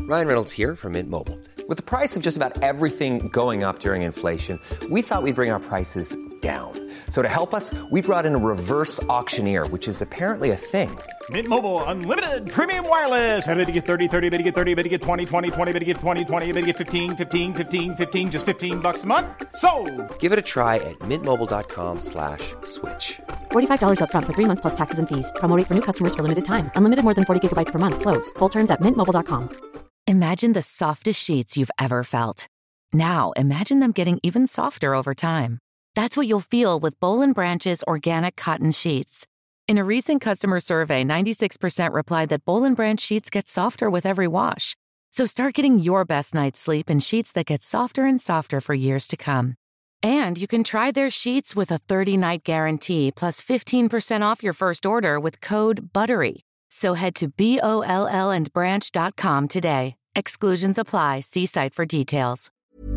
Ryan Reynolds here from Mint Mobile. With the price of just about everything going up during inflation, we thought we'd bring our prices down. So to help us, we brought in a reverse auctioneer, which is apparently a thing. Mint Mobile Unlimited Premium Wireless. How to get 30, 30, bit to get 30, bit to get 20, 20, 20, bit to get 20, 20, bit to get 15, 15, 15, 15, just $15 a month? Sold! Give it a try at mintmobile.com/switch. $45 up front for 3 months plus taxes and fees. Promo rate for new customers for limited time. Unlimited more than 40 gigabytes per month. Slows full terms at mintmobile.com. Imagine the softest sheets you've ever felt. Now, imagine them getting even softer over time. That's what you'll feel with Boll & Branch's organic cotton sheets. In a recent customer survey, 96% replied that Boll & Branch sheets get softer with every wash. So start getting your best night's sleep in sheets that get softer and softer for years to come. And you can try their sheets with a 30-night guarantee plus 15% off your first order with code BUTTERY. So head to BOLLandbranch.com today. Exclusions apply. See site for details.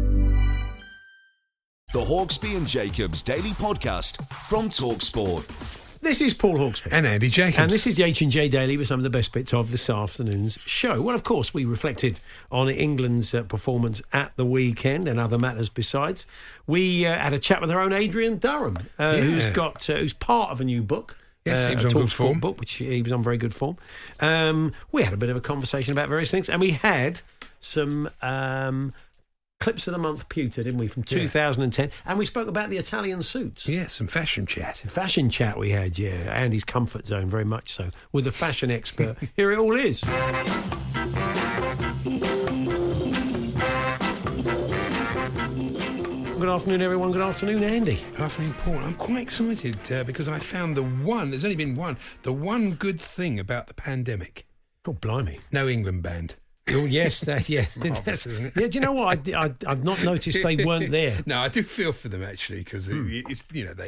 The Hawksby and Jacobs Daily Podcast from TalkSport. This is Paul Hawksby. And Andy Jacobs. And this is the H&J Daily with some of the best bits of this afternoon's show. Well, of course, we reflected on England's performance at the weekend and other matters besides. We had a chat with our own Adrian Durham, who's part of a new book. Yes, he was on good form. Book, which he was on very good form. We had a bit of a conversation about various things, and we had some clips of the month pewter, didn't we, from 2010, and we spoke about the Italian suits. Yeah, some fashion chat. Fashion chat we had, yeah. Andy's comfort zone, very much so. With a fashion expert. Here it all is. Good afternoon, everyone. Good afternoon, Andy. Good afternoon, Paul. I'm quite excited because I found there's only been the one good thing about the pandemic. Oh, blimey. No England band. Oh, yes, Marvellous, isn't it? Yeah, do you know what? I've not noticed they weren't there. No, I do feel for them, actually, because it's,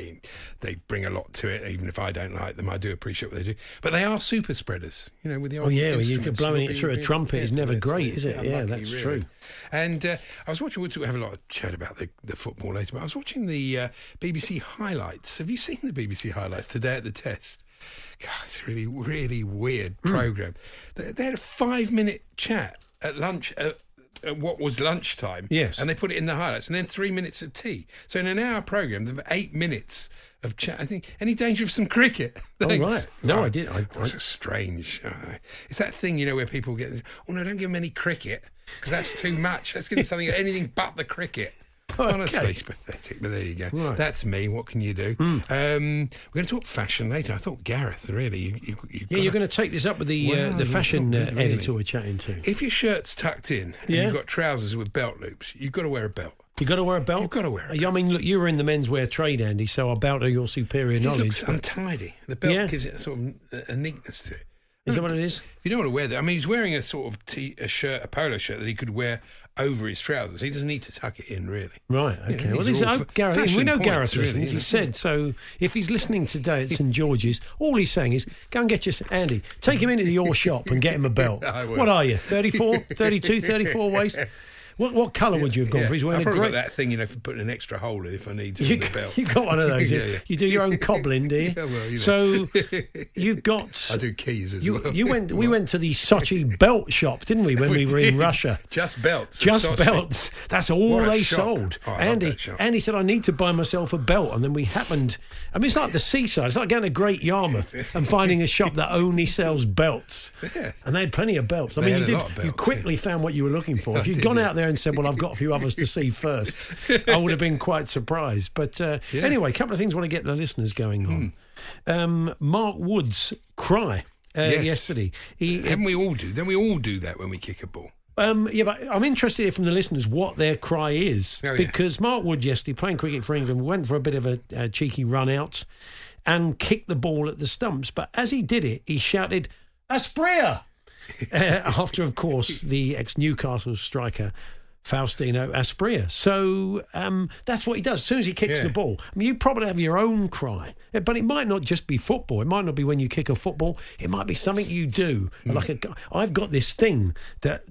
they bring a lot to it, even if I don't like them. I do appreciate what they do. But they are super spreaders, with the old instruments. Blowing it through a trumpet is never great, is it? Yeah, that's really true. And I was watching, we'll have a lot of chat about the football later, but I was watching the BBC highlights. Have you seen the BBC highlights today at the test? God, it's a really, really weird programme. They had a 5-minute chat at lunch, at what was lunchtime. Yes. And they put it in the highlights, and then 3 minutes of tea. So in an hour programme, there were 8 minutes of chat. I think, any danger of some cricket? Oh, right. No, I didn't. It's a strange... it's that thing, where people get... Oh, no, don't give them any cricket, because that's too much. Let's give them something, anything but the cricket. Honestly, it's pathetic, but there you go. Right. That's me. What can you do? We're going to talk fashion later. I thought Gareth, really, you're going to take this up with the fashion editor we're chatting to. If your shirt's tucked in and you've got trousers with belt loops, you've got to wear a belt. You've got to wear a belt? You've got to wear a belt. I mean, look, you were in the menswear trade, Andy, so I bow to your superior knowledge. It looks untidy. The belt gives it sort of a neatness to it. Is that what it is? You don't want to wear that. I mean, he's wearing a sort of a polo shirt that he could wear over his trousers. He doesn't need to tuck it in, really. Right, okay. Gareth, we know Gareth listens. He said, so if he's listening today at St George's, all he's saying is, go and get Andy, take him into your shop and get him a belt. What are you, 34, 32, 34 waist? What colour would you have gone for? He's wearing I've probably got that thing, for putting an extra hole in if I need to in the belt. You've got one of those. You do your own cobbling, do you? Yeah, well, So you've got... I do keys as well. We went to the Sochi belt shop, didn't we, when we were in Russia? Just belts. Just belts. That's all they sold. Oh, Andy said, I need to buy myself a belt. And then we happened... I mean, it's like the seaside. It's like going to Great Yarmouth and finding a shop that only sells belts. Yeah. And they had plenty of belts. I mean, you quickly found what you were looking for. If you'd gone out there and said, well, I've got a few others to see first, I would have been quite surprised. But anyway, a couple of things I want to get the listeners going on. Mark Wood's cry yesterday. Don't we all do that when we kick a ball? But I'm interested from the listeners what their cry is. Because Mark Wood yesterday, playing cricket for England, went for a bit of a cheeky run out and kicked the ball at the stumps. But as he did it, he shouted, Aspria! After, of course, the ex-Newcastle striker Faustino Aspria. So that's what he does. As soon as he kicks the ball, I mean, you probably have your own cry, but it might not just be football. It might not be when you kick a football. It might be something you do. I've got this thing that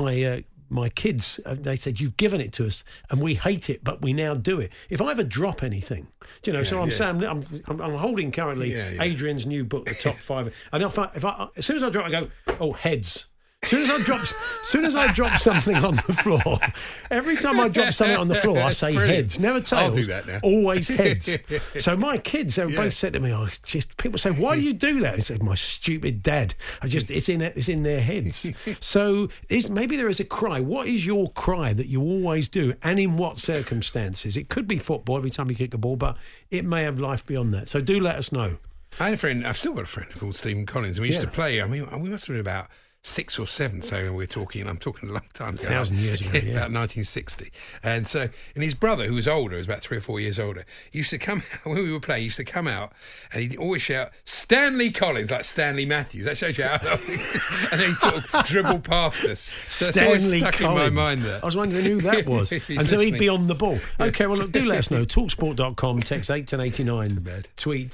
my kids, they said, you've given it to us and we hate it, but we now do it. If I ever drop anything, I'm saying, I'm holding currently Adrian's new book, The Top 5. And if I as soon as I drop, I go, heads. Soon as I drop something on the floor, every time I drop something on the floor, I say heads, never tails. I'll do that now. Always heads. So my kids, they both said to me, people say, why do you do that? I said, my stupid dad. It's in their heads. So maybe there is a cry. What is your cry that you always do, and in what circumstances? It could be football every time you kick a ball, but it may have life beyond that. So do let us know. I had a friend, I've still got a friend called Stephen Collins, and we used to play, we must have been about 6 or 7, so I'm talking a long time ago. 1,000 years ago, About 1960. And his brother, who was older, was about 3 or 4 years older, he used to come out, when we were playing, he used to come out, and he'd always shout, Stanley Collins, like Stanley Matthews. That shows you how and then he'd sort of dribble past us. So Stanley stuck Collins. in my mind there. I was wondering who that was. And so he'd be on the ball. Okay, well, look, do let us know. Talksport.com, text 81089, tweet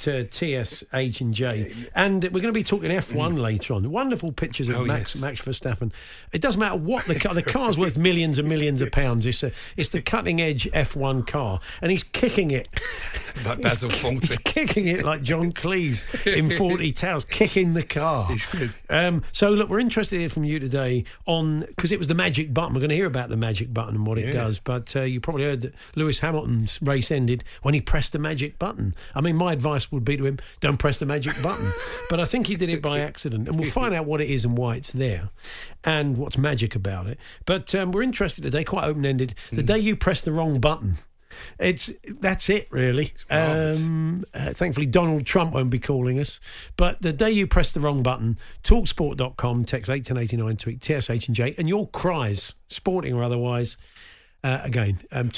TSH&J. And we're going to be talking F1 later on. Wonderful pictures of Max Verstappen. It doesn't matter what the car's worth millions and millions of pounds. It's the cutting edge F1 car, and he's kicking it. Like Basil Fawlty. He's kicking it like John Cleese in 40 Towers, kicking the car. He's good. So look, we're interested to hear from you today because it was the magic button. We're going to hear about the magic button and what it does. But you probably heard that Lewis Hamilton's race ended when he pressed the magic button. I mean, my advice would be to him, don't press the magic button. But I think he did it by accident, and we'll find out what it is and why it's there and what's magic about it. But we're interested today, quite open-ended. The day you press the wrong button, that's it, really. Thankfully, Donald Trump won't be calling us. But the day you press the wrong button, talksport.com, text 81089, tweet TSH&J, and your cries, sporting or otherwise, again,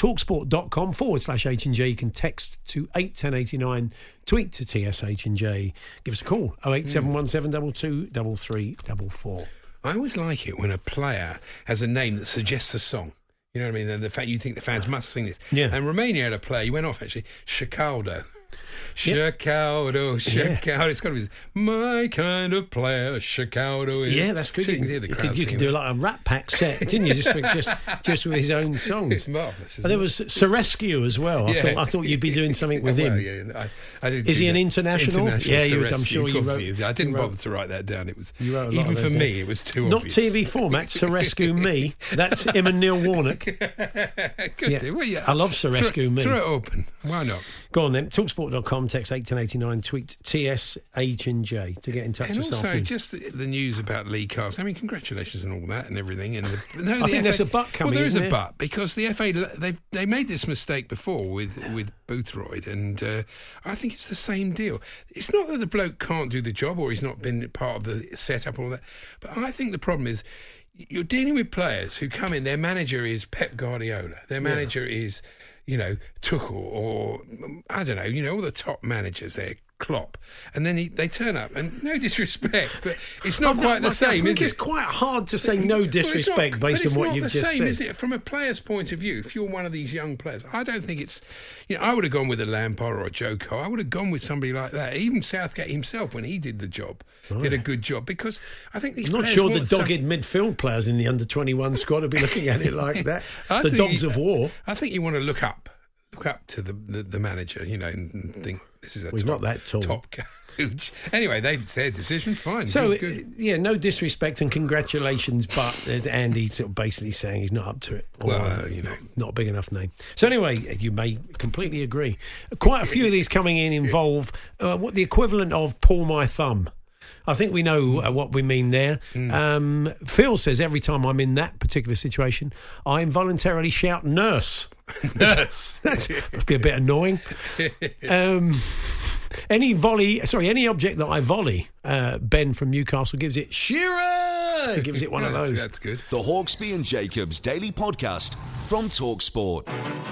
talksport.com/H&J. You can text to 81089, tweet to TSH&J. Give us a call, 08717 223344. I always like it when a player has a name that suggests a song. You know what I mean? And the fact you think the fans must sing this. Yeah. And Romania had a player, he went off actually, Shicaldo. Shicaldo. It's got to be my kind of player. Shicaldo is. Yeah, that's good. You can hear the crowd you could do like a Rat Pack set, didn't you? Just with his own songs. It's marvellous. And there was Serescu as well. I thought you'd be doing something with him. Yeah, I did. Is he an international? Yeah, Serescu, I'm sure you wrote. He is. I didn't bother to write that down. It was even for me. It was too not obvious. TV format. Serescu me. That's him and Neil Warnock. Good. Yeah. Well, I love Serescu me. Throw it open. Why not? Go on then. Talksport.com, text 81089, tweet TSH&J to get in touch this afternoon. And also, just the news about Lee Carson. I mean, congratulations and all that and everything. And I think there's a but coming. Well, there is a but because the FA they made this mistake before with Boothroyd, and I think it's the same deal. It's not that the bloke can't do the job or he's not been part of the setup and all that, but I think the problem is you're dealing with players who come in. Their manager is Pep Guardiola. Their manager is, Tuchel, or I don't know, all the top managers there, Klopp, and then they turn up, and no disrespect, but it's not quite the same, is it? It's quite hard to say no disrespect based on what you've just said. It's not the same, is it? From a player's point of view, if you're one of these young players, I don't think it's, I would have gone with a Lampard or a Joe Cole. I would have gone with somebody like that. Even Southgate himself, when he did the job, did a good job, because I think these players... I'm not sure the dogged midfield players in the under-21 squad would be looking at it like that. The dogs of war. I think you want to look up to the manager, and think this is a he's not that tall. Top coach. Anyway, their decision, fine. So, good. No disrespect and congratulations, but Andy sort of basically saying he's not up to it. Well, not a big enough name. So anyway, you may completely agree. Quite a few of these coming in involve what the equivalent of pull my thumb. I think we know what we mean there. Phil says every time I'm in that particular situation, I involuntarily shout nurse. Nurse. That must be a bit annoying. Any object that I volley, Ben from Newcastle gives it Shearer. Gives it one of those. That's good. The Hawksbee and Jacobs Daily Podcast from TalkSport.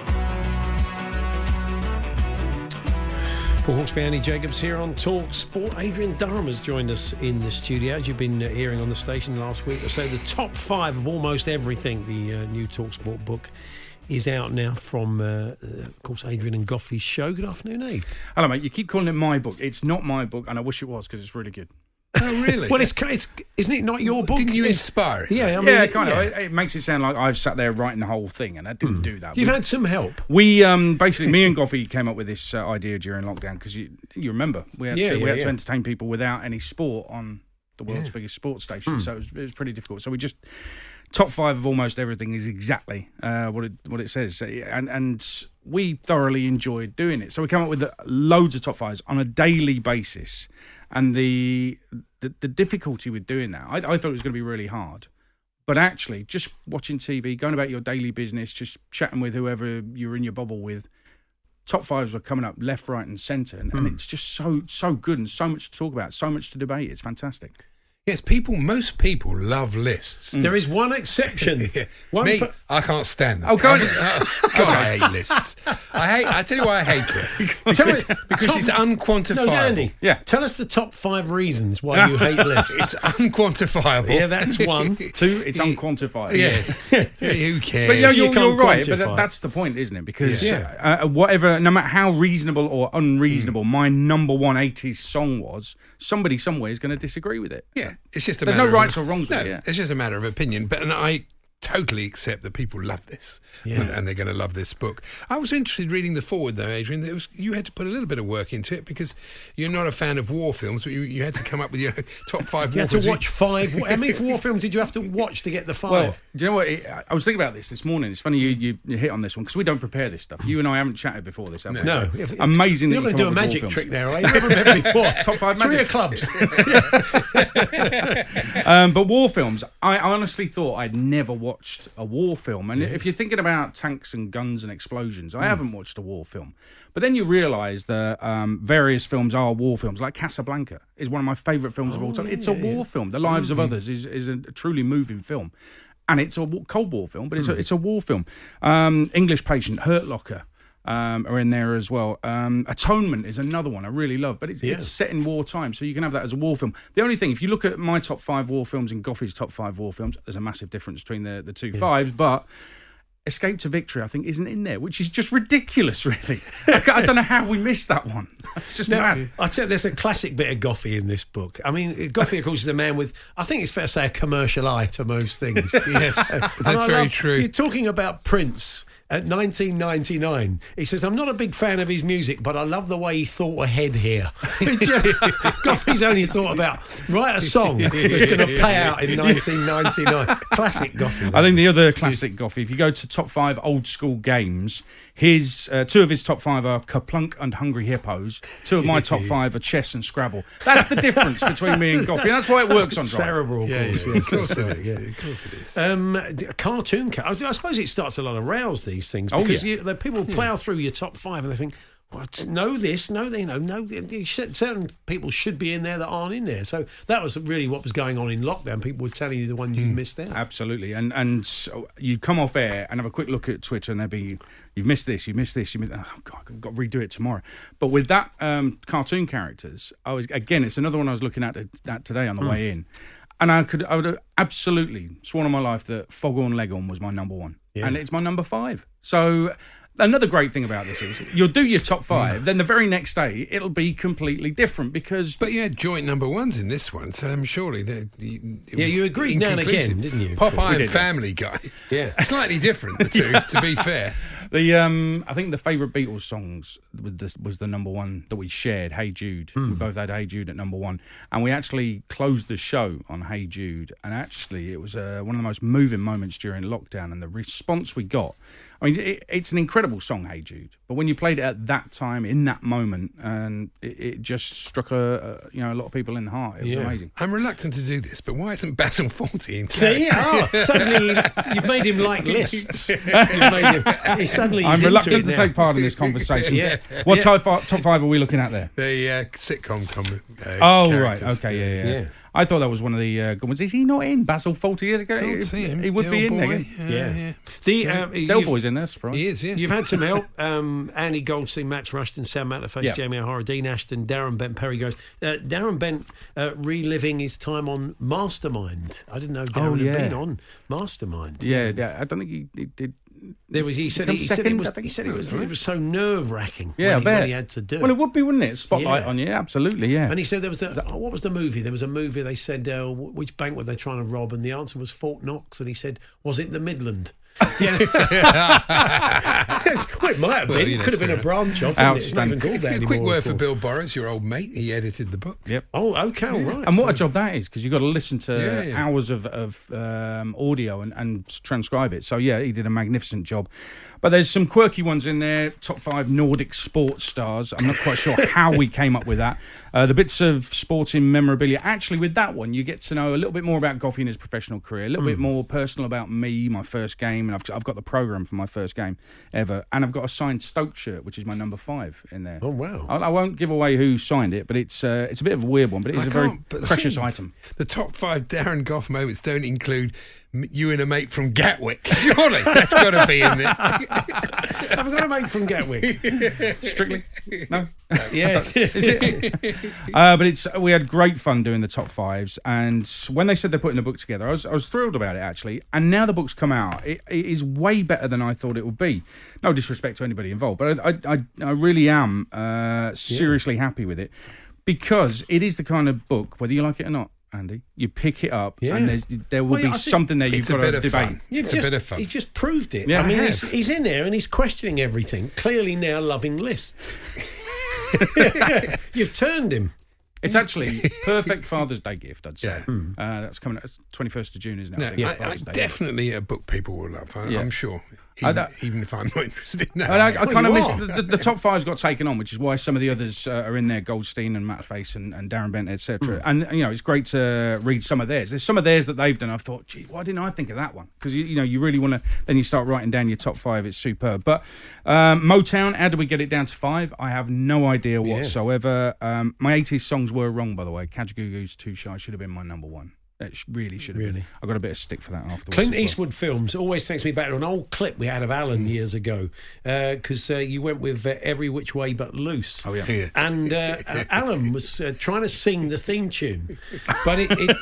Paul Hawksbee, Andy Jacobs here on Talk Sport. Adrian Durham has joined us in the studio. As you've been hearing on the station last week or so, the top 5 of almost everything, the new Talk Sport book, is out now from, of course, Adrian and Goffey's show. Good afternoon, Abe. Hello, mate. You keep calling it my book. It's not my book, and I wish it was because it's really good. Oh, really? Well, it's isn't it not your book? Didn't you inspire it? Yeah, I mean, kind of. It makes it sound like I've sat there writing the whole thing, and I didn't do that. You've had some help. We basically, me and Goffey came up with this idea during lockdown because you remember we had to entertain people without any sport on the world's biggest sports station. So it was pretty difficult. So we just top 5 of almost everything is exactly what it says, and we thoroughly enjoyed doing it. So we came up with loads of top 5s on a daily basis, and the difficulty with doing that, I thought it was going to be really hard. But actually, just watching TV, going about your daily business, just chatting with whoever you're in your bubble with, top 5s were coming up left, right, and centre, and it's just so good and so much to talk about, so much to debate. It's fantastic. Yes, most people love lists. There is one exception. Me, I can't stand them. Oh, God. God, I hate lists. I tell you why I hate it. Because it's unquantifiable. No, Andy, tell us the top 5 reasons why you hate lists. It's unquantifiable. Yeah, that's one. 2, it's unquantifiable. Yes. Who cares? But you're right. quantify. But that's the point, isn't it? Because whatever, no matter how reasonable or unreasonable my number 1 80s song was, somebody somewhere is going to disagree with it. Yeah, it's just a There's matter no of rights or wrongs with it. Yeah. It's just a matter of opinion. But I totally accept that people love this, and they're going to love this book. I was interested reading the foreword, though, Adrian. You had to put a little bit of work into it because you're not a fan of war films, but you had to come up with your top 5 You war had films. to watch 5. How many war films did you have to watch to get the 5? Well, do you know what? I was thinking about this morning. It's funny you hit on this one because we don't prepare this stuff. You and I haven't chatted before this, have we? No. Amazing. You're that going to do a come up with magic war trick films. there, are you? Never met before. Top 5 3 magic clubs. But war films, I honestly thought I'd never watched a war film. And if you're thinking about tanks and guns and explosions, I haven't watched a war film. But then you realise that various films are war films, like Casablanca is one of my favourite films of all time. It's a war film. The Lives of Others is a truly moving film. And it's a Cold War film, but it's a war film. English Patient, Hurt Locker are in there as well. Atonement is another one I really love, but it's set in wartime, so you can have that as a war film. The only thing, if you look at my top 5 war films and Goffey's top 5 war films, there's a massive difference between the 2 5s, but Escape to Victory, I think, isn't in there, which is just ridiculous, really. I don't know how we missed that one. It's just mad. I tell you, there's a classic bit of Goffey in this book. I mean, Goffey, of course, is a man with, I think it's fair to say, a commercial eye to most things. Yes, that's very true. You're talking about Prince. At 1999, he says, I'm not a big fan of his music, but I love the way he thought ahead here. Goffey's only thought about, write a song that's going to pay out in 1999. Classic Goffey. I think the other classic Goffey, if you go to top 5 old school games, his 2 of his top 5 are Kerplunk and Hungry Hippos. 2 of my top 5 are chess and Scrabble. That's the difference between me and Goffey. And that's why it works on Drive. Cerebral, Of course it is. A cartoon. I suppose it starts a lot of rows, these things, because the people plough through your top 5 and they think, what? Know this, know they know. No, certain people should be in there that aren't in there. So that was really what was going on in lockdown. People were telling you the ones you missed out. Absolutely, and so you'd come off air and have a quick look at Twitter, and there'd be, you've missed this, you missed this, oh God, I've got to redo it tomorrow. But with that cartoon characters, it's another one I was looking at today on the way in, and I would have absolutely sworn on my life that Foghorn Leghorn was my number 1, and it's my number 5. So. Another great thing about this is you'll do your top 5, then the very next day it'll be completely different because... But you had joint number 1s in this one, so surely... you agreed now and again, didn't you? Popeye and Family Guy. Yeah. Slightly different, the two, to be fair. I think the favourite Beatles songs was the number 1 that we shared, Hey Jude. We both had Hey Jude at number 1. And we actually closed the show on Hey Jude. And actually, it was one of the most moving moments during lockdown. And the response we got... I mean, it's an incredible song, Hey Jude. But when you played it at that time, in that moment, and it just struck a lot of people in the heart. It was amazing. I'm reluctant to do this, but why isn't Basil Fawlty in See, suddenly you've made him like lists. I'm reluctant to take part in this conversation. What top 5 are we looking at there? The sitcom characters. Right, okay, yeah. I thought that was one of the good ones. Is he not in? Basil Fawlty years ago? Can't see him. He would be in there. Yeah. Del Boy's in there, surprise. He is, yeah. You've had some help. Andy Goldstein, Max Rushton, Sam Matterface, Jamie O'Hara, Dean Ashton, Darren Bent, Perry Gross. Darren Bent reliving his time on Mastermind. I didn't know Darren had been on Mastermind. Yeah. I don't think he did. He said it was so nerve-wracking when he had to do it. Well, it would be, wouldn't it? Spotlight on you, absolutely, yeah. And he said there was what was the movie? There was a movie, they said, which bank were they trying to rob? And the answer was Fort Knox. And he said, was it the Midland? Yeah. Well, it might have been. you know, Could have been a fair branch of it. It's not even called that A anymore. quick word of for course. Bill Boris, your old mate. He edited the book. Yep. Oh, okay, all right. And what a So- job that is, because you've got to listen to Yeah. hours of audio and transcribe it. So, yeah, he did a magnificent job. But there's some quirky ones in there, top 5 Nordic sports stars. I'm not quite sure how we came up with that. The bits of sporting memorabilia. Actually, with that one, you get to know a little bit more about Goffey and his professional career, a little bit more personal about me, my first game, and I've got the programme for my first game ever. And I've got a signed Stoke shirt, which is my number 5 in there. Oh, wow. I won't give away who signed it, but it's a bit of a weird one, but it is a very But the precious thing- item. The top 5 Darren Goff moments don't include you and a mate from Gatwick. Surely that's got to be in there. I've got a mate from Gatwick. Strictly? No? Yes. But we had great fun doing the top 5s, and when they said they're putting the book together, I was thrilled about it, actually. And now the book's come out, it is way better than I thought it would be. No disrespect to anybody involved, but I really am seriously happy with it, because it is the kind of book, whether you like it or not, Andy, you pick it up and there will Well, yeah, I be think something there you've It's a got bit to of debate. fun. You've It's a bit of fun. He just proved it. Yeah, I mean, I he's in there and he's questioning everything. Clearly now loving lists. You've turned him. It's actually perfect Father's Day gift, I'd say. Yeah. That's coming out 21st of June, isn't it? No, I think, I Father's Day. definitely a book people will love. I'm sure. Even if I'm not interested. No. And I kind of you missed the top 5's got taken on, which is why some of the others are in there: Goldstein and Matt Face and Darren Bent, etc. And it's great to read some of theirs. There's some of theirs that they've done. I've thought, gee, why didn't I think of that one? Because you really want to. Then you start writing down your top 5. It's superb. But Motown, how do we get it down to 5? I have no idea whatsoever. My 80s songs were wrong, by the way. Kajagoogoo's Too Shy should have been my number 1. It really should have been. I got a bit of stick for that afterwards. Clint as well. Eastwood films always takes me back to an old clip we had of Alan years ago, because you went with Every Which Way But Loose. Oh, yeah. And Alan was trying to sing the theme tune, but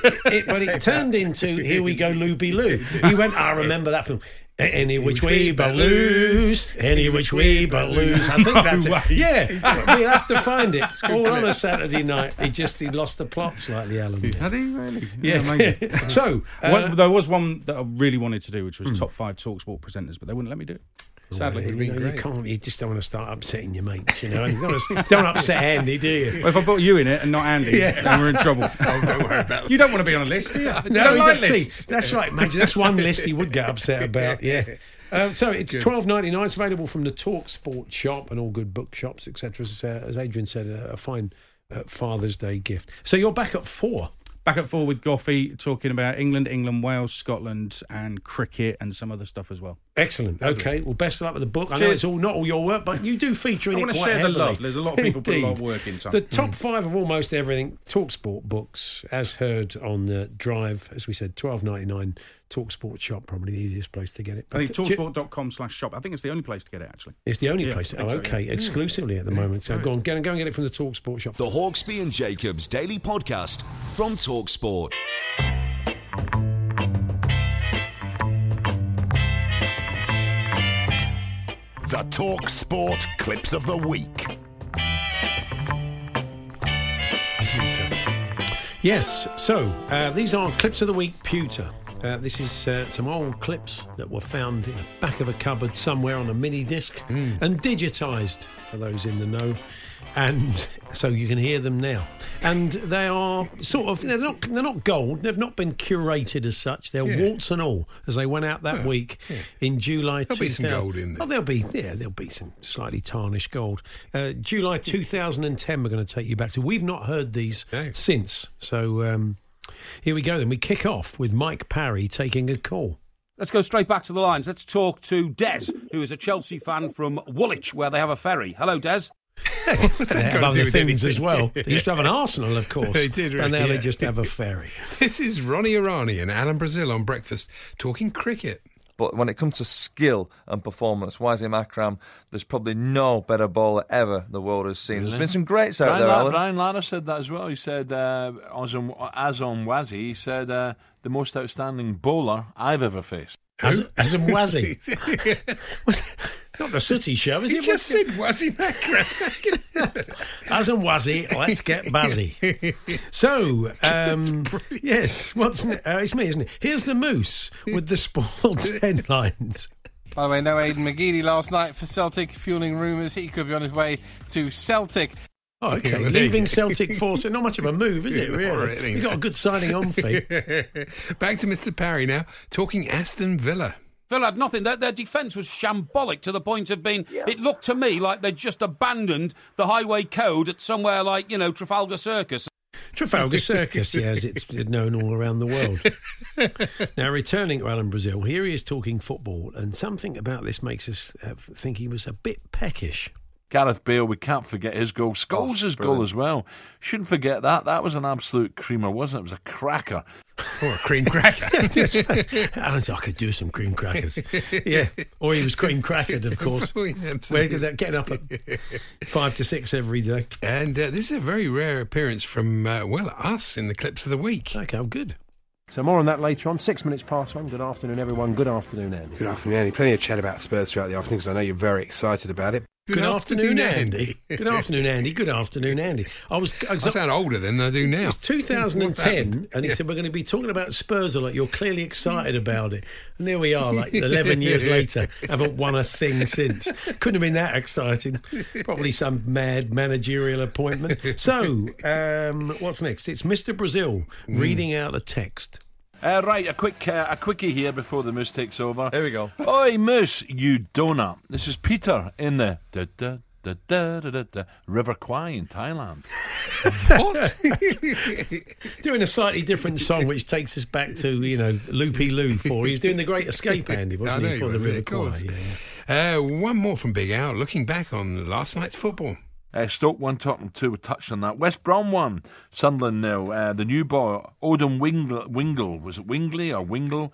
it turned into Here We Go Looby Loo. He went, I remember that film. Any which way but loose, any which way but loose. I think that's it. Yeah, we'll have to find it. All on a Saturday night. He lost the plot slightly, Alan. Had he really? Yes. Amazing. So there was one that I really wanted to do, which was top 5 TalkSport presenters, but they wouldn't let me do it. Sadly, you just don't want to start upsetting your mates, You don't upset Andy, do you? Well, if I put you in it and not Andy, then we're in trouble. Don't worry about it. You don't want to be on a list, do you? You No, don't he like doesn't. lists. That's right, Major. That's one list he would get upset about. Yeah. So it's $12.99. It's available from the Talk Sport shop and all good bookshops, etc. As Adrian said, a fine Father's Day gift. So you're back at 4. Back at 4 with Goffey, talking about England, Wales, Scotland, and cricket, and some other stuff as well. Excellent. Okay. Well, best of luck with the book. I know Cheers. it's not all your work, but you do feature in I it want to quite share heavily. the love. There's a lot of people put a lot of Indeed. work in some. The top 5 of almost everything. TalkSport books, as heard on the drive, as we said, $12.99. TalkSport shop, probably the easiest place to get it. I think talksport.com/shop. I think it's the only place to get it, actually. It's the only Yeah, place. I think so, Okay, yeah. exclusively at the moment. So go and get it from the TalkSport shop. The Hawksby and Jacobs Daily Podcast from TalkSport. The Talk Sport Clips of the Week. Yes, so these are clips of the week, pewter. This is some old clips that were found in the back of a cupboard somewhere on a mini disc and digitised, for those in the know. And so you can hear them now. And they are they're not gold. They've not been curated as such. They're warts and all as they went out that week in July. There'll be some gold in there. Oh, there'll be some slightly tarnished gold. July 2010. We're going to take you back to. We've not heard these since. So here we go. Then we kick off with Mike Parry taking a call. Let's go straight back to the lines. Let's talk to Des, who is a Chelsea fan from Woolwich, where they have a ferry. Hello, Des. They have other things as well. They used to have an Arsenal, of course. They did, and now really, they yeah. just have a ferry. This is Ronnie Irani and Alan Brazil on breakfast talking cricket. But when it comes to skill and performance, Wasim Akram, there's probably no better bowler ever the world has seen. There's been some greats out there, Alan. Brian Lara said that as well. He said, as on Wazzy, he said, the most outstanding bowler I've ever faced. Azam Wazzy. Not the Sooty Show, is it? You just said Wazzy Macra. Azam Wazzy, let's get buzzy. So, yes, it's me, isn't it? Here's the Moose with the sports headlines. By the way, no Aidan McGeady last night for Celtic, fueling rumours he could be on his way to Celtic. Oh, okay. Leaving Celtic Force, not much of a move, is it, really? You've got a good signing on fee. Back to Mr. Parry now, talking Aston Villa. Villa had nothing. Their defence was shambolic to the point of being... Yeah. It looked to me like they'd just abandoned the highway code at somewhere like, Trafalgar Circus. Trafalgar Circus, yes, it's known all around the world. Now, returning to Alan Brazil, here he is talking football, and something about this makes us think he was a bit peckish. Gareth Bale, we can't forget his goal. Scholes' goal as well. Shouldn't forget that. That was an absolute creamer, wasn't it? It was a cracker. Oh, a cream cracker. Alan's I could do some cream crackers. Yeah. Or he was cream crackered, of course. Oh, yeah, absolutely. Getting up at 5 to 6 every day. And this is a very rare appearance from, us in the Clips of the Week. Okay, oh, good. So more on that later on. 6 minutes past 1. Good afternoon, everyone. Good afternoon, Andy. Good afternoon, Andy. Plenty of chat about Spurs throughout the afternoon because I know you're very excited about it. Good afternoon, Andy. Good afternoon, Andy. Good afternoon, Andy. I sound older than I do now. It's 2010, and he said, we're going to be talking about Spurs a lot. You're clearly excited about it. And there we are, like 11 years later, haven't won a thing since. Couldn't have been that exciting. Probably some mad managerial appointment. So, what's next? It's Mr. Brazil reading out the text. Right, a quickie here before the Moose takes over. Here we go. Oi, Moose, you donut. This is Peter in the River Kwai in Thailand. What? Doing a slightly different song, which takes us back to, Loopy Loo for. He was doing The Great Escape, Andy, wasn't he, for the River Kwai? Yeah. One more from Big Al, looking back on last night's football. Stoke 1, Tottenham 2, we touched on that. West Brom 1, Sunderland 0. The new boy, Odin Wingle. Was it Wingley or Wingle?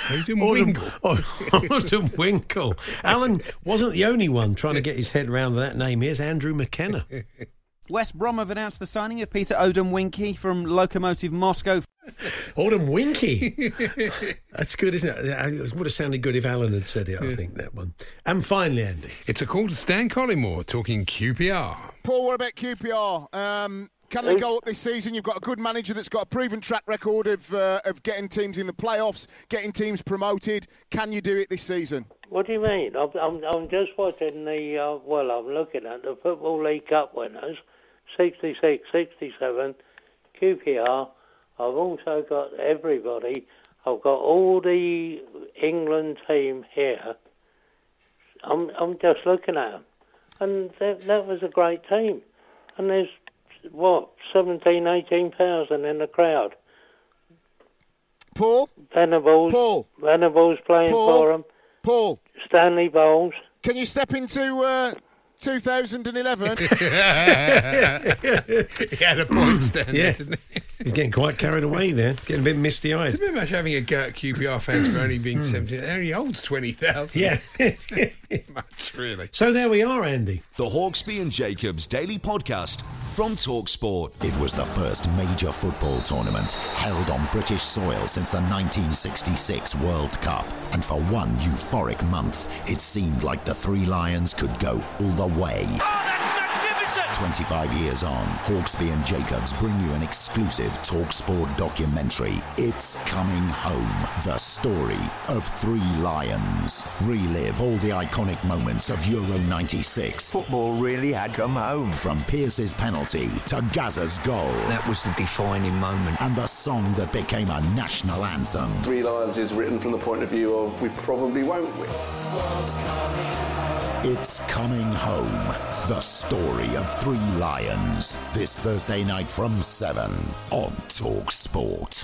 Odin Winkle. Alan wasn't the only one trying to get his head around that name. Here's Andrew McKenna. West Brom have announced the signing of Peter Odin-Winky from Lokomotiv Moscow. Odin-Winky? That's good, isn't it? It would have sounded good if Alan had said it, I think, that one. And finally, Andy. It's a call to Stan Collymore talking QPR. Paul, what about QPR? Can they go up this season? You've got a good manager that's got a proven track record of getting teams in the playoffs, getting teams promoted. Can you do it this season? What do you mean? I'm just watching I'm looking at the Football League Cup winners, 66, 67, QPR. I've also got everybody. I've got all the England team here. I'm just looking at them. And that was a great team. And there's, 17,000, 18,000 in the crowd. Paul? Venables playing for them. Paul? Stanley Bowles. Can you step into 2011? He had a point, Stan, didn't he? He's getting quite carried away there, getting a bit misty-eyed. It's a bit much having a go at QPR fans for only being 17. They only holds 20,000. Yeah. Much, really. So there we are, Andy. The Hawksbee and Jacobs Daily Podcast from TalkSport. It was the first major football tournament held on British soil since the 1966 World Cup. And for one euphoric month, it seemed like the Three Lions could go all the way. Oh, that's magnificent! 25 years on, Hawksbee and Jacobs bring you an exclusive TalkSport documentary. It's Coming Home, the story of Three Lions. Relive all the iconic moments of Euro 96. Football really had come home. From Pearce's penalty to Gazza's goal. That was the defining moment. And the song that became a national anthem. Three Lions is written from the point of view of we probably won't win. It's Coming Home, the story of Three Lions. This Thursday night from 7 on TalkSport.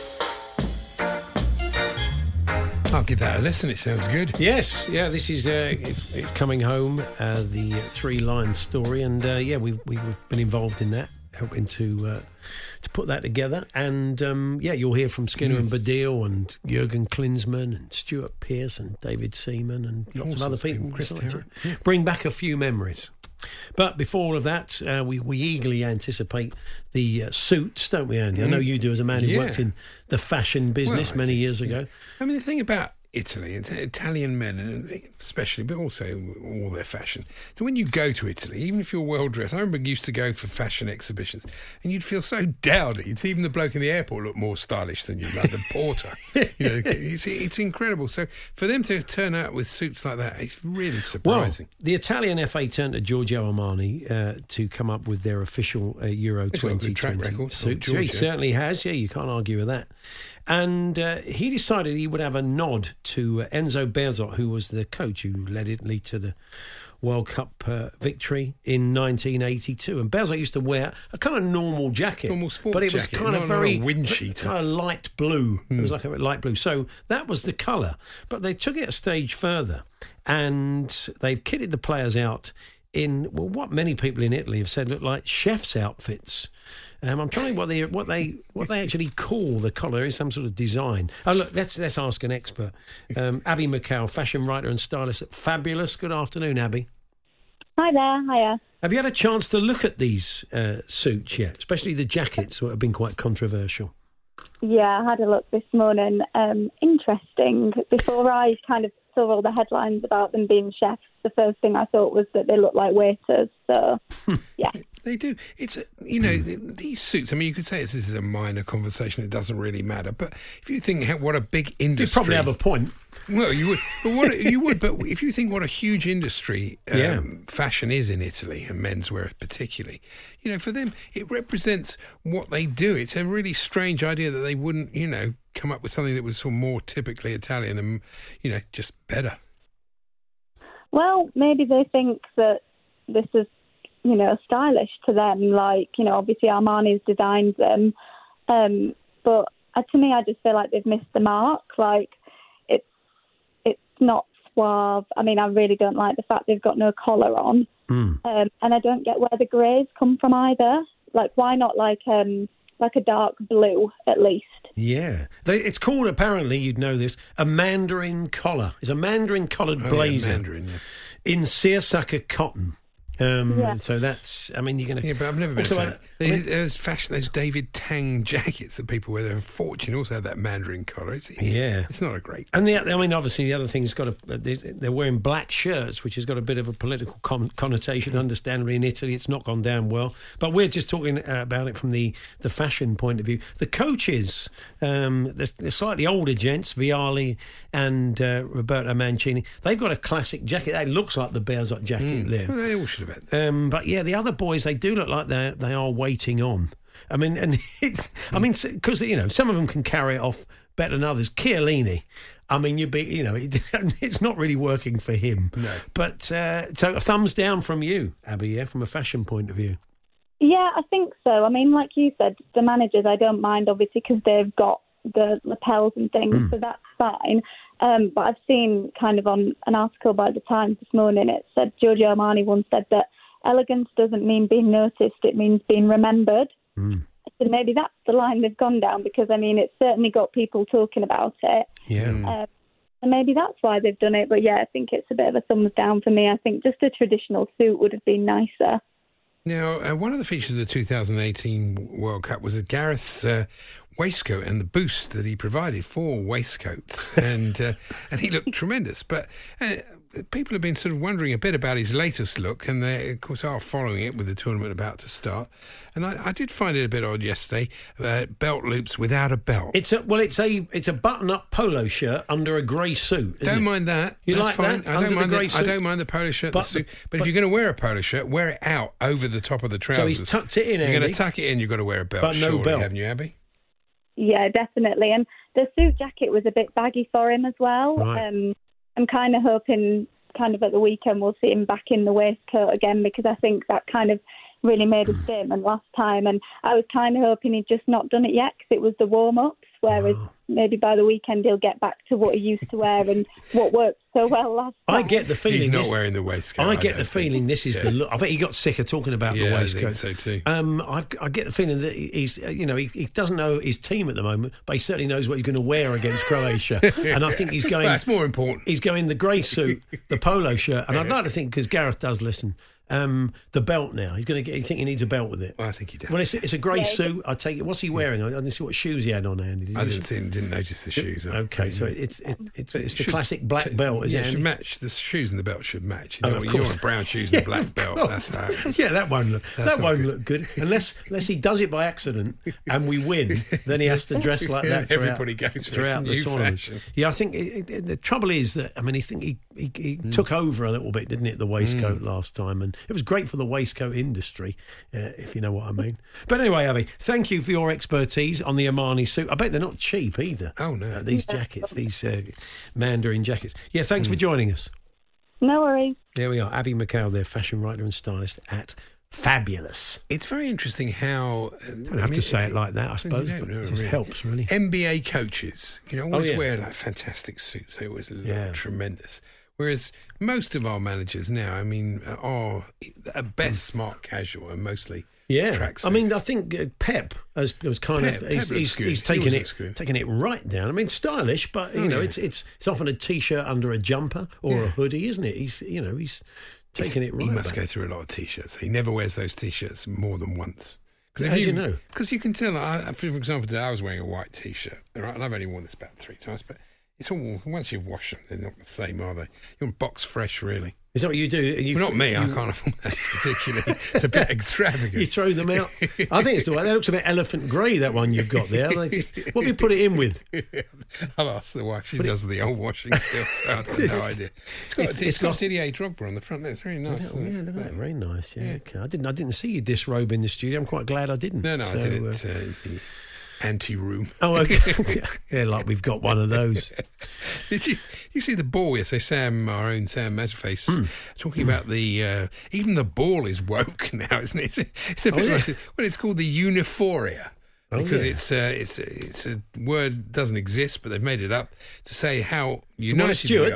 I'll give that a listen, it sounds good. Yes, this is it's Coming Home, the Three Lions story, and we've been involved in that, helping to put that together, and you'll hear from Skinner and Badil and Jurgen Klinsmann and Stuart Pearce and David Seaman and lots of other people. Bring back a few memories. But before all of that, we eagerly anticipate the suits, don't we, Andy? I know you do, as a man who worked in the fashion business many years ago. I mean, the thing about Italy, Italian men, and especially, but also all their fashion. So when you go to Italy, even if you're well dressed, I remember I used to go for fashion exhibitions, and you'd feel so dowdy. You'd see even the bloke in the airport look more stylish than you, like the porter. It's incredible. So for them to turn out with suits like that, it's really surprising. Well, the Italian FA turned to Giorgio Armani to come up with their official Euro 2020 suit. He certainly has. Yeah, you can't argue with that. And he decided he would have a nod to Enzo Bearzot, who was the coach who led Italy to the World Cup victory in 1982. And Bearzot used to wear a kind of normal jacket, but it was jacket, kind of very kind of light blue. It was like a light blue. So that was the colour. But they took it a stage further, and they've kitted the players out in what many people in Italy have said look like chefs' outfits. I'm trying what they actually call the collar is some sort of design. Oh look, let's ask an expert. Abby McCall, fashion writer and stylist at Fabulous. Good afternoon, Abby. Hi there. Hiya. Have you had a chance to look at these suits yet, especially the jackets that have been quite controversial? Yeah, I had a look this morning. Interesting. Before I kind of saw all the headlines about them being chefs, the first thing I thought was that they look like waiters. So, yeah. They do. It's these suits. I mean, you could say this is a minor conversation. It doesn't really matter. But if you think what a big industry, you probably have a point. Well, you would. But But if you think what a huge industry fashion is in Italy, and menswear particularly, for them it represents what they do. It's a really strange idea that they wouldn't, come up with something that was sort of more typically Italian and, just better. Well, maybe they think that this is, stylish to them. Like, obviously Armani's designed them. But to me, I just feel like they've missed the mark. Like, it's not suave. I mean, I really don't like the fact they've got no collar on. And I don't get where the greys come from either. Like, why not like a dark blue at least? Yeah. It's called, apparently, you'd know this, a mandarin collar. It's a mandarin-collared blazer in seersucker cotton. So that's, I mean, you're going to... Yeah, but I've never been a fan. There's fashion, there's David Tang jackets that people wear. They're a fortune. Also have that mandarin collar. It's not a great... And obviously the other thing's got they're wearing black shirts, which has got a bit of a political connotation. Understandably, in Italy, it's not gone down well. But we're just talking about it from the fashion point of view. The coaches, the slightly older gents, Vialli and Roberto Mancini, they've got a classic jacket. It looks like the Bearzot jacket there. Well, they all should have had that. But yeah, the other boys, they do look like they are waiting on. I mean, and because some of them can carry it off better than others. Chiellini, I mean, it's not really working for him. No. But so a thumbs down from you, Abby, from a fashion point of view. Yeah, I think so. I mean, like you said, the managers, I don't mind, obviously, because they've got the lapels and things, so that's fine. But I've seen kind of on an article by the Times this morning, it said Giorgio Armani once said that elegance doesn't mean being noticed, it means being remembered. So maybe that's the line they've gone down, because, I mean, it's certainly got people talking about it. Yeah. And maybe that's why they've done it. But, yeah, I think it's a bit of a thumbs down for me. I think just a traditional suit would have been nicer. Now, one of the features of the 2018 World Cup was Gareth's waistcoat and the boost that he provided for waistcoats, and he looked tremendous. But people have been sort of wondering a bit about his latest look, and they, of course, are following it with the tournament about to start. And I did find it a bit odd yesterday. Belt loops without a belt. It's a button-up polo shirt under a grey suit. Don't mind that. You That's like fine. that? I don't mind the polo shirt. But if you're going to wear a polo shirt, wear it out over the top of the trousers. So he's tucked it in. You're going to tuck it in. You've got to wear a belt. But no surely, belt, haven't you, Abby? Yeah, definitely. And the suit jacket was a bit baggy for him as well. Right. I'm kind of hoping at the weekend we'll see him back in the waistcoat again, because I think that kind of really made a statement last time. And I was kind of hoping he'd just not done it yet, because it was the warm-ups, whereas maybe by the weekend he'll get back to what he used to wear and what worked so well last time. I get the feeling he's not wearing the waistcoat. I get the feeling this is the look. I bet he got sick of talking about the waistcoat. I think so too. I get the feeling that he's, he doesn't know his team at the moment, but he certainly knows what he's going to wear against Croatia. And I think he's going. That's more important. He's going the grey suit, the polo shirt, and I'd like to think, because Gareth does listen, the belt now. He's going to get. You think he needs a belt with it? I think he does. Well, it's a grey suit. I take it. What's he wearing? I didn't see what shoes he had on, Andy. I didn't notice the shoes. Okay, so it's the classic black belt, isn't it? It should match. The shoes and the belt should match. Of You course. want brown shoes and a black belt. That's how it is. Yeah, that won't look good unless he does it by accident and we win. Then he has to dress like that. Throughout, Everybody goes for throughout the new tournament. fashion. Yeah, I think the trouble is that he took over a little bit, didn't it? The waistcoat last time, and it was great for the waistcoat industry, if you know what I mean. But anyway, Abby, thank you for your expertise on the Armani suit. I bet they're not cheap either. Oh no, these jackets, these Mandarin jackets. Yeah, thanks for joining us. No worries. There we are, Abby McHale, their fashion writer and stylist at Fabulous. It's very interesting how... don't have to say it like that, I suppose. You don't know, it just helps, really. NBA coaches, always yeah. wear like fantastic suits. They always look Yeah. tremendous. Whereas most of our managers now, are at best smart casual and mostly tracksuit. I mean, I think Pep was kind Pep of looks good. he's He taken always looks good. taking it right down. I mean, stylish, but it's often a t-shirt under a jumper or a hoodie, isn't it? He's taking it right. He must back. go through a lot of t-shirts. He never wears those t-shirts more than once. How do you know? Because you can tell. For example, today I was wearing a white t-shirt, right, and I've only worn this about 3 times, but it's all, once you wash them, they're not the same, are they? You want box fresh, really. Is that what you do? Not me. I can't afford that particularly. It's a bit extravagant. You throw them out. I think it's the way. That looks a bit elephant grey, that one you've got there. What have you put it in with? I'll ask the wife. She does the old washing still, so I have no idea. It's got Didier Drogba on the front there. It's very nice. Look at that. Very nice. Yeah. Okay. I didn't see you disrobe in the studio. I'm quite glad I didn't. No, I did it. The anti-room. Oh, okay. Yeah, like we've got one of those. Did you see the ball yesterday? Sam, our own Sam Matterface, talking about the even the ball is woke now, isn't it? It's a bit like, well, it's called the Uniforia. Because it's a word that doesn't exist, but they've made it up to say how united we are.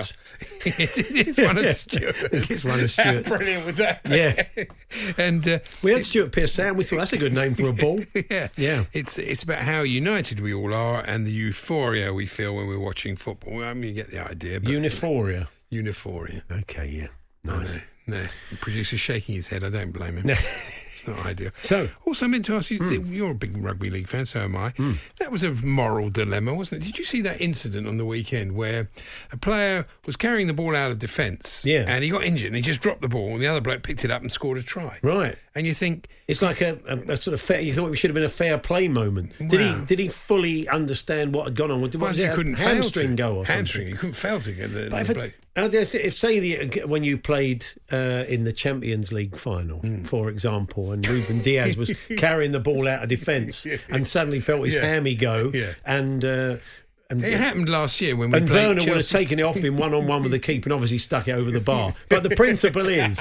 It is one of Stuart's. It's one of Stuart's. How brilliant with that. Yeah. And we had Stuart Pearce and we thought that's a good name for a ball. Yeah. It's about how united we all are and the euphoria we feel when we're watching football. I mean, you get the idea. But Uniforia. Okay, yeah. Nice. No. The producer's shaking his head. I don't blame him. No. Not ideal. So, also, I meant to ask you, you're a big rugby league fan, so am I. That was a moral dilemma, wasn't it? Did you see that incident on the weekend where a player was carrying the ball out of defence and he got injured and he just dropped the ball and the other bloke picked it up and scored a try? Right. And you think... It's like a sort of fair... You thought it should have been a fair play moment. Did he fully understand what had gone on? What was it, couldn't a hamstring go or something? Hamstring. You couldn't fail to get the bloke. If say when you played in the Champions League final, for example, and Ruben Diaz was carrying the ball out of defence and suddenly felt his hammy go, and it happened last year when we and played Werner Chelsea. would have taken it off him one-on-one with the keeper and obviously stuck it over the bar. But the principle is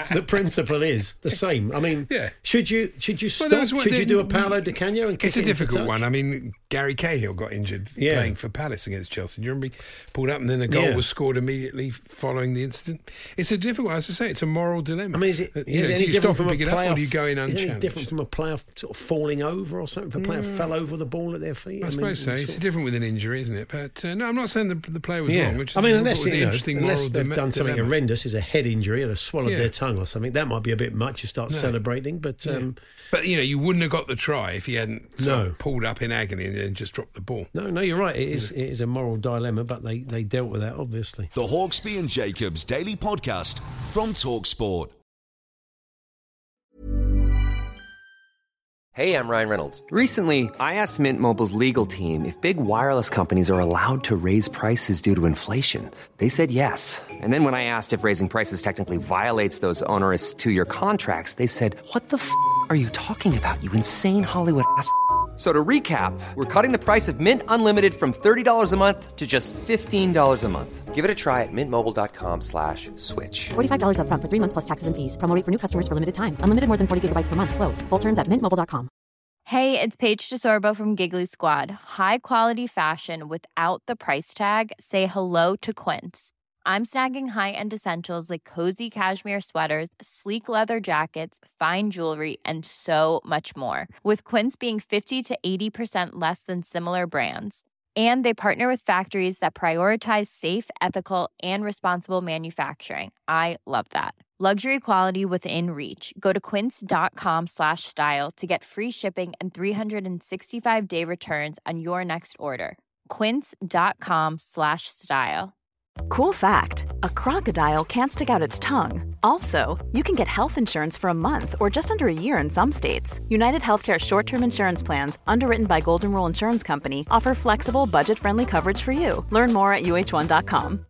the same. I mean, should you stop? Should you do a Paolo Di Canio and kick It's a it into difficult touch? one. I mean, Gary Cahill got injured playing for Palace against Chelsea. Do you remember he pulled up and then a goal was scored immediately following the incident? It's a difficult, as I say, it's a moral dilemma. I mean, is it do any you different stop from and pick a it up player? or do you go in Is it any unchallenged? different from a player sort of falling over or something? If a player fell over the ball at their feet? I suppose so. It's different with an injury, isn't it? But no, I'm not saying the player was wrong. Which I mean, unless they've done something horrendous, as a head injury, or have swallowed Yeah. their tongue or something, that might be a bit much to start celebrating. But but you wouldn't have got the try if he hadn't sort of pulled up in agony and then just dropped the ball. No, you're right. It is a moral dilemma, but they dealt with that, obviously. The Hawksbee and Jacobs Daily Podcast from TalkSport. Hey, I'm Ryan Reynolds. Recently, I asked Mint Mobile's legal team if big wireless companies are allowed to raise prices due to inflation. They said yes. And then when I asked if raising prices technically violates those onerous two-year contracts, they said, "What the f*** are you talking about, you insane Hollywood ass?" So to recap, we're cutting the price of Mint Unlimited from $30 a month to just $15 a month. Give it a try at mintmobile.com/switch. $45 up front for 3 months plus taxes and fees. Promo rate for new customers for limited time. Unlimited more than 40 gigabytes per month. Slows full terms at mintmobile.com. Hey, it's Paige DeSorbo from Giggly Squad. High quality fashion without the price tag. Say hello to Quince. I'm snagging high-end essentials like cozy cashmere sweaters, sleek leather jackets, fine jewelry, and so much more. With Quince being 50 to 80% less than similar brands. And they partner with factories that prioritize safe, ethical, and responsible manufacturing. I love that. Luxury quality within reach. Go to quince.com/style to get free shipping and 365-day returns on your next order. Quince.com/style. Cool fact, a crocodile can't stick out its tongue. Also, you can get health insurance for a month or just under a year in some states. United Healthcare short-term insurance plans, underwritten by Golden Rule Insurance Company, offer flexible, budget-friendly coverage for you. Learn more at uh1.com.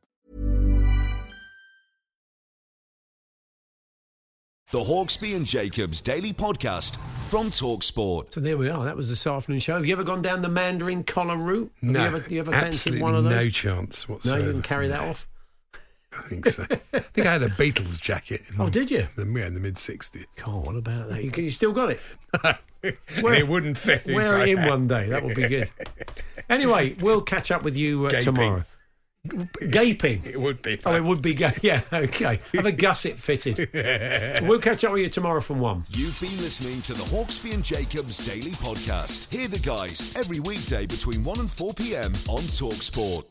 The Hawksbee and Jacobs Daily Podcast from TalkSport. So there we are. That was this afternoon show. Have you ever gone down the Mandarin collar route? No. You ever fancied one of those? No chance whatsoever. No, you didn't carry that off? I think so. I think I had a Beatles jacket. Did you? In the mid-60s. God, what about that? You still got it? It wouldn't fit. Wear it in one day. That would be good. Anyway, we'll catch up with you tomorrow. Gaping. It would be. Oh, it would be. Yeah, okay. Have a gusset fitted. We'll catch up with you tomorrow from 1. You've been listening to the Hawksbee and Jacobs Daily Podcast. Hear the guys every weekday between 1 and 4 p.m. on TalkSport.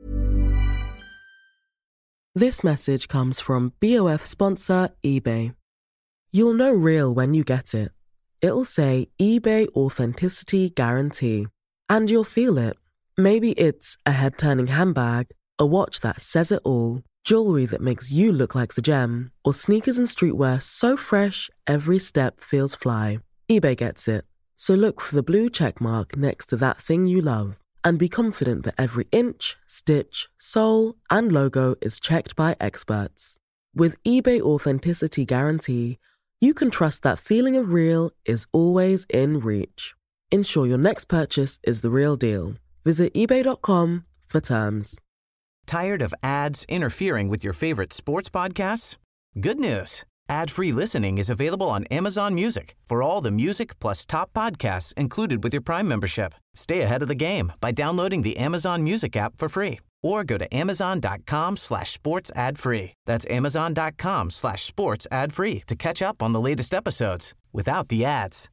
This message comes from BOF sponsor eBay. You'll know real when you get it. It'll say eBay Authenticity Guarantee. And you'll feel it. Maybe it's a head-turning handbag, a watch that says it all, jewelry that makes you look like the gem, or sneakers and streetwear so fresh every step feels fly. eBay gets it. So look for the blue check mark next to that thing you love and be confident that every inch, stitch, sole, and logo is checked by experts. With eBay Authenticity Guarantee, you can trust that feeling of real is always in reach. Ensure your next purchase is the real deal. Visit eBay.com for terms. Tired of ads interfering with your favorite sports podcasts? Good news. Ad-free listening is available on Amazon Music for all the music plus top podcasts included with your Prime membership. Stay ahead of the game by downloading the Amazon Music app for free or go to amazon.com/sports ad free. That's amazon.com/sports ad free to catch up on the latest episodes without the ads.